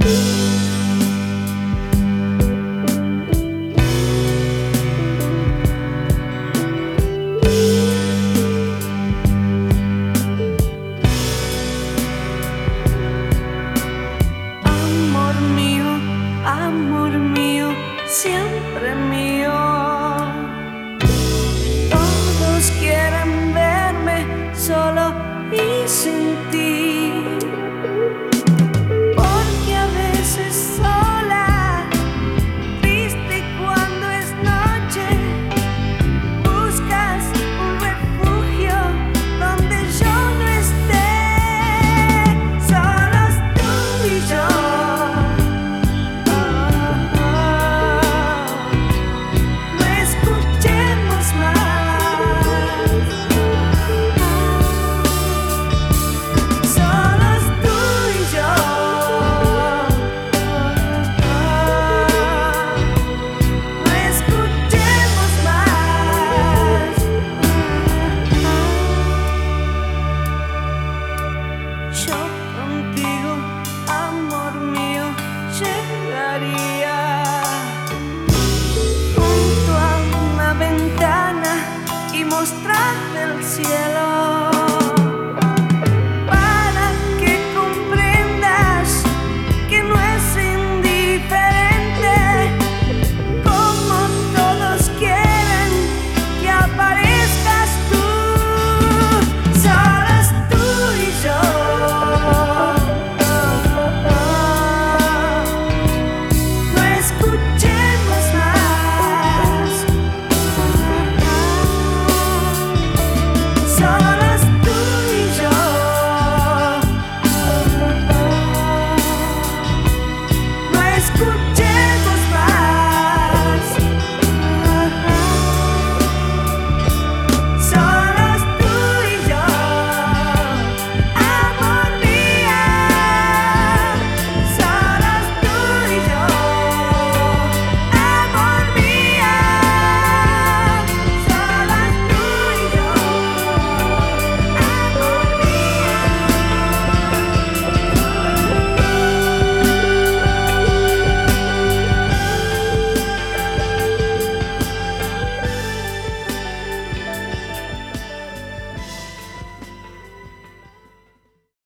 Amor mío, siempre mío. Todos quieren verme solo y sin ti, porque a veces sola, triste cuando es noche, buscas un refugio donde yo no esté. Solos tú y yo. Yo contigo, amor mío, llegaría.